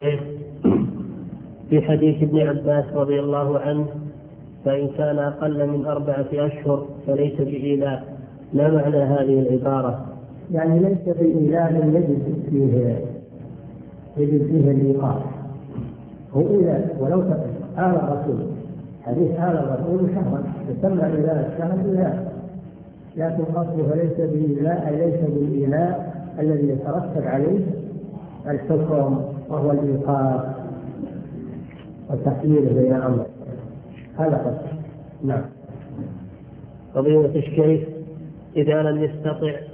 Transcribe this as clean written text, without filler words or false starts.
في حديث ابن عباس رضي الله عنه: فإن كان أقل من 4 أشهر فليس بإيلاء. ما معنى هذه العبارة؟ يعني ليس بإيلاء يجب فيه الإيقاف، هو إيلاء ولو آل الرسول، حديث آل الرسول شهرا يسمى إيلاء الشهر إيلاء، لكن قصده فليس بإيلاء أي ليس بالإيلاء الذي يترتب عليه الحكم وهو الإيقاف والتحليل بين أمر. هذا قصده. نعم. قضية الشيخ إذا لم يستطع